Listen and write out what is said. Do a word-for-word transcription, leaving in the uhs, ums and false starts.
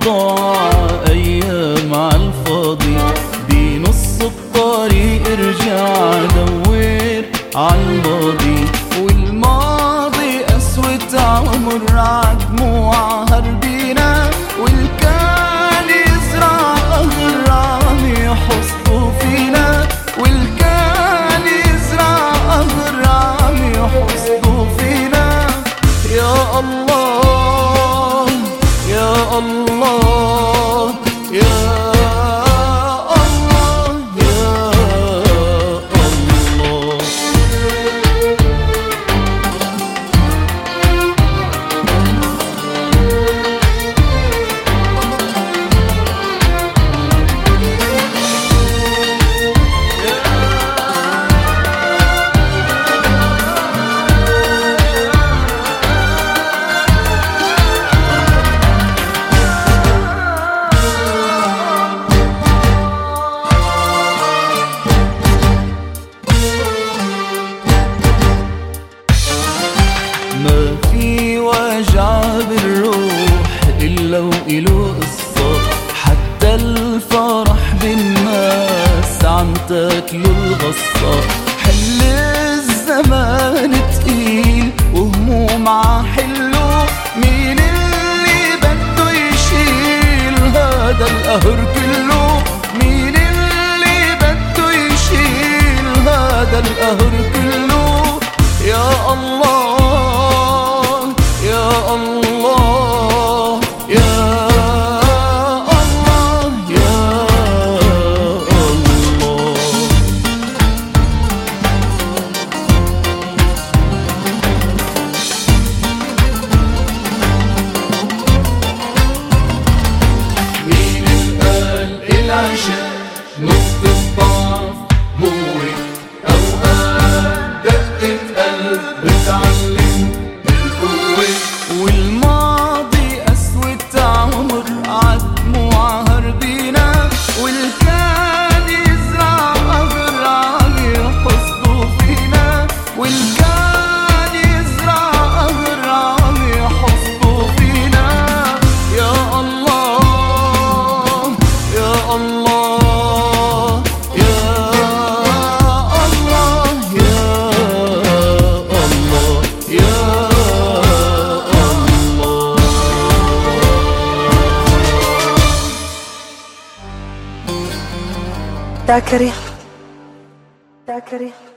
ضاع أيام عالفاضي، بنص الطريق ارجع دور عالماضي، والماضي قسوة عمر عدموع هربينا، والكان يزرع أغرام يحصدوا فينا، والكان يزرع أغرام يحصدوا فينا. يا الله يا الله يا ما في وجع بالروح إلا وإله قصة، حتى الفرح بالناس عم تاكلوا الغصة، حل الزمان تقيل وهموم عحلو، مين اللي بده يشيل هذا القهر كله؟ مين اللي بده يشيل هذا القهر كله؟ يا الله يا الله يا الله يا الله. مين قال العشاء نص الضعف هو؟ أوقات دقة قلب بتعلم بالقوة، والماضي قسوة عمر عدموع هربينا، والكان يزرع أغرام يحصدوا فينا، والكان يزرع أغرام يحصدوا فينا. يا الله يا الله يا الله يا الله يا يا كريم يا كريم.